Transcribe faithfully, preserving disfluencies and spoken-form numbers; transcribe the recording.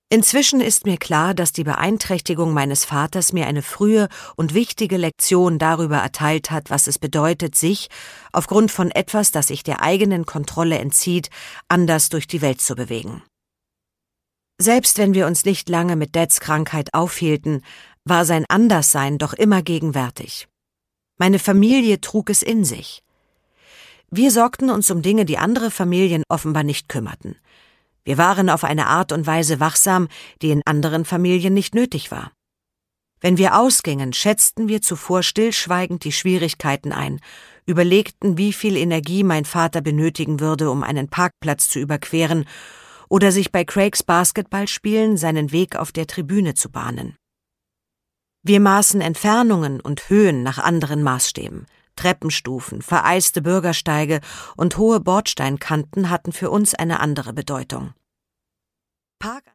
Inzwischen ist mir klar, dass die Beeinträchtigung meines Vaters mir eine frühe und wichtige Lektion darüber erteilt hat, was es bedeutet, sich, aufgrund von etwas, das sich der eigenen Kontrolle entzieht, anders durch die Welt zu bewegen. Selbst wenn wir uns nicht lange mit Dads Krankheit aufhielten, war sein Anderssein doch immer gegenwärtig. Meine Familie trug es in sich. Wir sorgten uns um Dinge, die andere Familien offenbar nicht kümmerten. Wir waren auf eine Art und Weise wachsam, die in anderen Familien nicht nötig war. Wenn wir ausgingen, schätzten wir zuvor stillschweigend die Schwierigkeiten ein, überlegten, wie viel Energie mein Vater benötigen würde, um einen Parkplatz zu überqueren oder sich bei Craigs Basketballspielen seinen Weg auf der Tribüne zu bahnen. Wir maßen Entfernungen und Höhen nach anderen Maßstäben. Treppenstufen, vereiste Bürgersteige und hohe Bordsteinkanten hatten für uns eine andere Bedeutung. Park